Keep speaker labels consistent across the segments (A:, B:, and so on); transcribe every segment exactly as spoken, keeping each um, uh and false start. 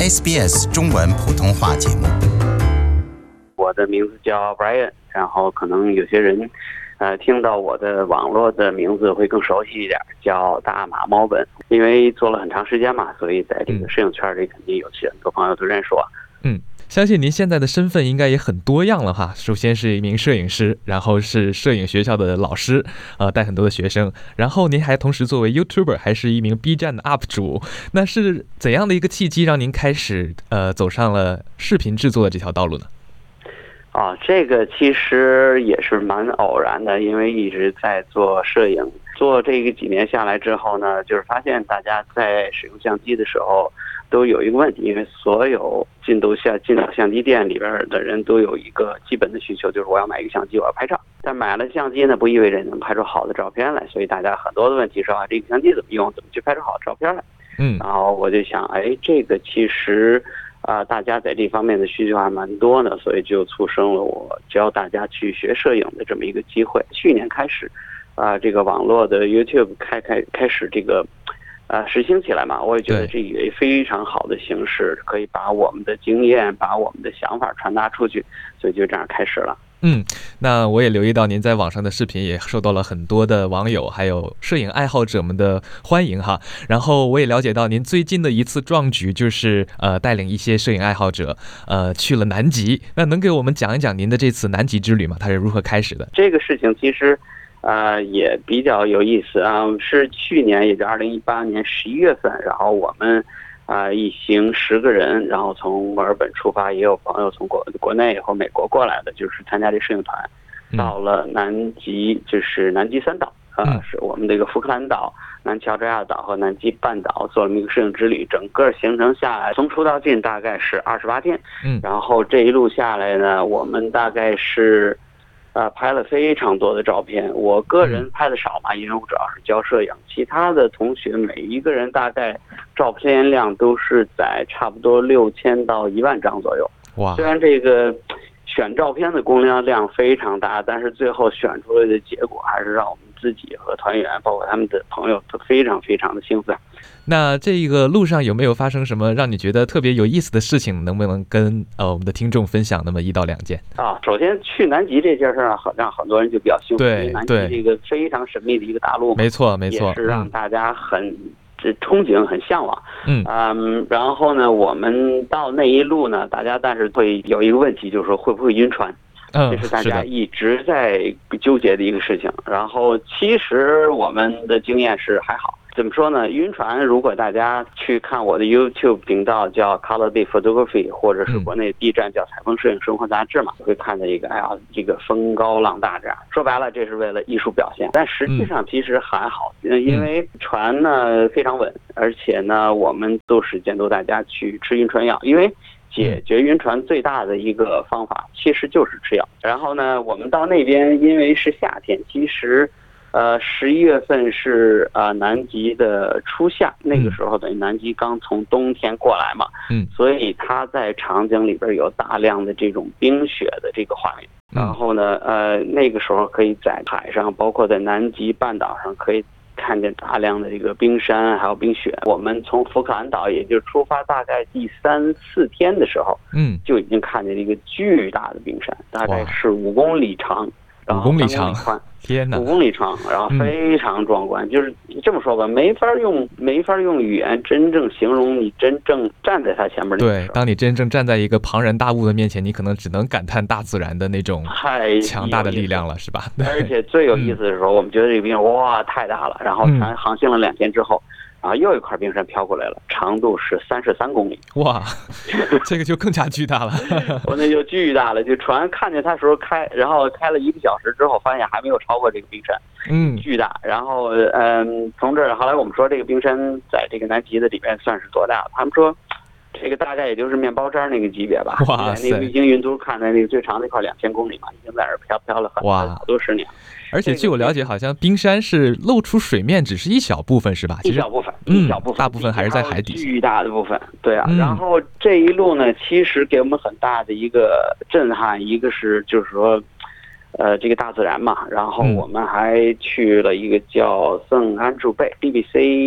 A: S B S 中文普通话节目。
B: 我的名字叫 Brian， 然后可能有些人呃，听到我的网络的名字会更熟悉一点，叫大马猫本。因为做了很长时间嘛，所以在这个摄影圈里肯定有些很多朋友都认识我。
C: 嗯，相信您现在的身份应该也很多样了哈。首先是一名摄影师，然后是摄影学校的老师，呃，带很多的学生。然后您还同时作为 YouTuber， 还是一名 B 站的 U P 主。那是怎样的一个契机让您开始呃走上了视频制作的这条道路呢？
B: 啊，这个其实也是蛮偶然的，因为一直在做摄影，做这个几年下来之后呢，就是发现大家在使用相机的时候都有一个问题，因为所有进都相进到相机店里边的人都有一个基本的需求，就是我要买一个相机，我要拍照。但买了相机呢，不意味着能拍出好的照片来，所以大家很多的问题是啊，这个相机怎么用，怎么去拍出好的照片来？
C: 嗯，
B: 然后我就想，哎，这个其实。啊、呃，大家在这方面的需求还蛮多的，所以就促生了我教大家去学摄影的这么一个机会。去年开始，啊、呃，这个网络的 YouTube 开开开始这个，呃，实行起来嘛，我也觉得这也非常好的形式，可以把我们的经验、把我们的想法传达出去，所以就这样开始了。
C: 嗯，那我也留意到您在网上的视频也受到了很多的网友还有摄影爱好者们的欢迎哈。然后我也了解到您最近的一次壮举就是呃带领一些摄影爱好者呃去了南极。那能给我们讲一讲您的这次南极之旅吗？它是如何开始的？
B: 这个事情其实呃也比较有意思啊，是去年也就二零一八年十一月份，然后我们。啊、呃，一行十个人，然后从墨尔本出发，也有朋友从国国内和美国过来的，就是参加这摄影团，到了南极，就是南极三岛啊、呃，是我们这个福克兰岛、南乔治亚岛和南极半岛，做了一个摄影之旅。整个行程下来，从出到进大概是二十八天，嗯，然后这一路下来呢，我们大概是。啊、呃，拍了非常多的照片。我个人拍的少嘛，因为我主要是教摄影。其他的同学每一个人大概照片量都是在差不多六千到一万张左右。哇！虽然这个选照片的工作量非常大，但是最后选出来的结果还是让我们自己和团员，包括他们的朋友，都非常非常的兴奋。
C: 那这个路上有没有发生什么让你觉得特别有意思的事情？能不能跟呃我们的听众分享那么一到两件
B: 啊？首先去南极这件事儿，让很多人就比较兴奋。
C: 对，
B: 南极这个非常神秘的一个大陆，
C: 没错没错，
B: 也是让大家很、嗯、这憧憬、很向往。嗯嗯，然后呢，我们到那一路呢，大家但是会有一个问题，就是说会不会晕船？
C: 嗯，
B: 这是大家一直在纠结的一个事情。然后其实我们的经验是还好。怎么说呢？晕船，如果大家去看我的 YouTube 频道叫 Color Day Photography， 或者是国内 B 站叫采风摄影生活杂志嘛，会看到一个哎呀，这个风高浪大这样。说白了，这是为了艺术表现，但实际上其实还好，因为船呢非常稳，而且呢我们都是监督大家去吃晕船药，因为解决晕船最大的一个方法其实就是吃药。然后呢，我们到那边因为是夏天，其实。呃，十一月份是呃南极的初夏，那个时候等于南极刚从冬天过来嘛，嗯，所以它在场景里边有大量的这种冰雪的这个画面。然后呢，呃，那个时候可以在海上，包括在南极半岛上，可以看见大量的这个冰山还有冰雪。我们从福克兰岛也就出发大概第三四天的时候，嗯，就已经看见了一个巨大的冰山，大概是五公里长。
C: 五公里长，天哪！
B: 五公里长，然后非常壮观。嗯、就是这么说吧，没法用没法用语言真正形容你真正站在它前面的。
C: 对，当你真正站在一个庞然大物的面前，你可能只能感叹大自然的那种强大的力量了，是吧？
B: 而且最有意思的时候，嗯、我们觉得这个冰哇太大了，然后船航行了两天之后。然后又一块冰山飘过来了，长度是三十三公里。
C: 哇，这个就更加巨大了。
B: 我那就巨大了，就船看见它时候开，然后开了一个小时之后，发现还没有超过这个冰山，嗯，巨大。然后嗯，从这儿后来我们说这个冰山在这个南极的里面算是多大？他们说这个大概也就是面包渣那个级别吧。
C: 哇塞！
B: 那个卫星云图看的那个最长那块两千公里嘛，已经在这儿飘飘了很好多十年。
C: 而且据我了解，好像冰山是露出水面只是一小部分，是吧？
B: 一小部分，一小部分，
C: 大部分还是在海底。
B: 巨大的部分，对啊。嗯、然后这一路呢，其实给我们很大的一个震撼，一个是就是说，呃，这个大自然嘛。然后我们还去了一个叫圣安珠贝 B B C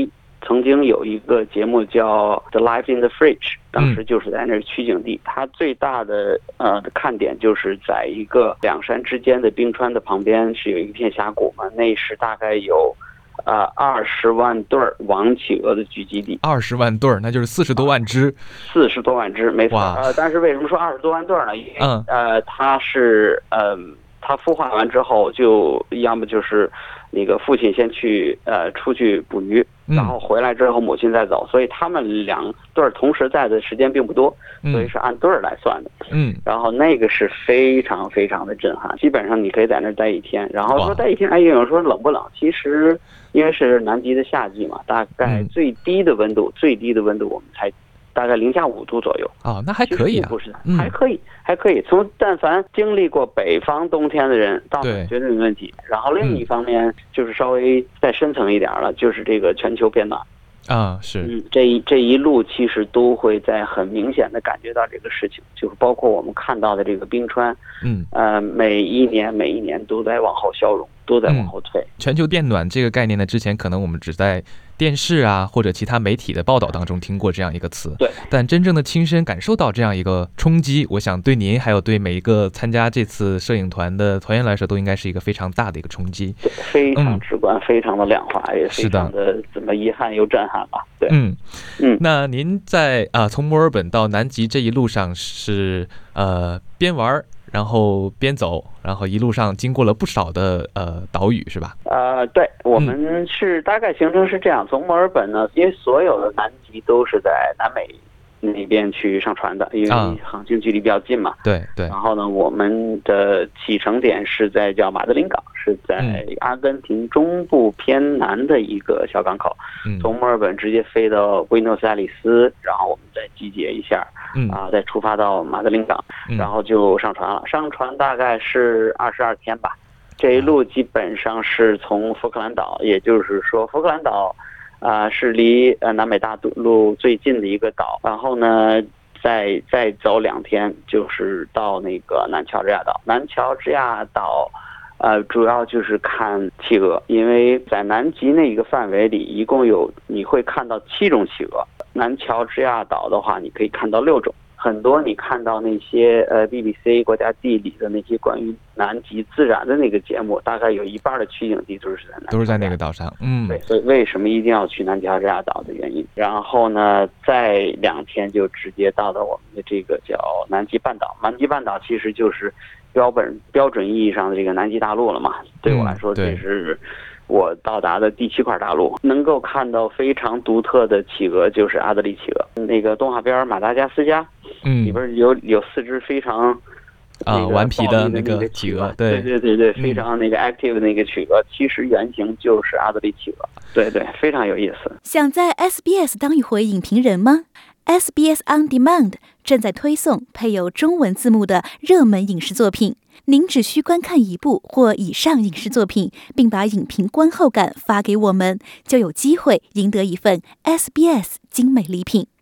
B: 曾经有一个节目叫《The Life in the Fridge》，当时就是在那儿取景地。它最大的呃看点就是在一个两山之间的冰川的旁边是有一片峡谷嘛，那是大概有呃二十万对王企鹅的聚集地。
C: 二十万对儿，那就是四十多万只。
B: 四十多万只，没错。呃，但是为什么说二十多万对呢？因为、嗯、呃，它是呃。它孵化完之后，就要么就是那个父亲先去呃出去捕鱼，然后回来之后母亲再走，所以他们两对同时在的时间并不多，所以是按对来算的。嗯，然后那个是非常非常的震撼，基本上你可以在那儿待一天。然后说待一天，哎，有人说冷不冷？其实因为是南极的夏季嘛，大概最低的温度，嗯、最低的温度我们才大概零下五度左右。
C: 哦，那还可以啊，
B: 不是，还可以，还可以。从但凡经历过北方冬天的人，到那绝对没问题。然后另一方面就是稍微再深层一点了，就是这个全球变暖。
C: 啊，是，
B: 嗯，这一这一路其实都会在很明显的感觉到这个事情，就是包括我们看到的这个冰川，嗯，呃，每一年每一年都在往后消融，都在往后退。
C: 嗯、全球变暖这个概念呢，之前可能我们只在电视啊或者其他媒体的报道当中听过这样一个词，
B: 对，
C: 但真正的亲身感受到这样一个冲击，我想对您还有对每一个参加这次摄影团的团员来说，都应该是一个非常大的一个冲击，
B: 对，非常直观，嗯、非常的量化，也非常的怎么遗憾又震撼吧。对，
C: 嗯嗯，那您在啊、呃、从墨尔本到南极这一路上是呃边玩然后边走，然后一路上经过了不少的呃岛屿，是吧？
B: 呃，对，我们是大概行程是这样，从墨尔本呢，因为所有的南极都是在南美那边去上传的，因为航行距离比较近嘛。
C: 对、啊、对。
B: 然后呢，我们的启程点是在叫马德林港，是在阿根廷中部偏南的一个小港口。嗯。从墨尔本直接飞到布宜诺斯艾利斯，然后我们再集结一下。嗯啊，再出发到马德林港，然后就上船了。上船大概是二十二天吧。这一路基本上是从福克兰岛，也就是说福克兰岛，啊、呃、是离呃南美大陆最近的一个岛。然后呢，再再走两天，就是到那个南乔治亚岛。南乔治亚岛，呃，主要就是看企鹅，因为在南极那一个范围里，一共有你会看到七种企鹅。南乔治亚岛的话，你可以看到六种，很多你看到那些呃 B B C 国家地理的那些关于南极自然的那个节目，大概有一半的取景地都是在南
C: 都是在那个岛上。嗯，
B: 对，所以为什么一定要去南乔治亚岛的原因。然后呢，再两天就直接到了我们的这个叫南极半岛。南极半岛其实就是标本标准意义上的这个南极大陆了嘛。对我来说，这是我到达的第七块大陆，能够看到非常独特的企鹅，就是阿德利企鹅。那个动画片马达加斯加，嗯，里边有有四只非常
C: 啊、那个、顽皮的
B: 那
C: 个企鹅，
B: 对对对对，非常那个 active 的那个企鹅，嗯、其实原型就是阿德利企鹅，对对，非常有意思。
D: 想在 S B S 当一回影评人吗？ S B S On Demand 正在推送配有中文字幕的热门影视作品。您只需观看一部或以上影视作品，并把影评观后感发给我们，就有机会赢得一份 S B S 精美礼品。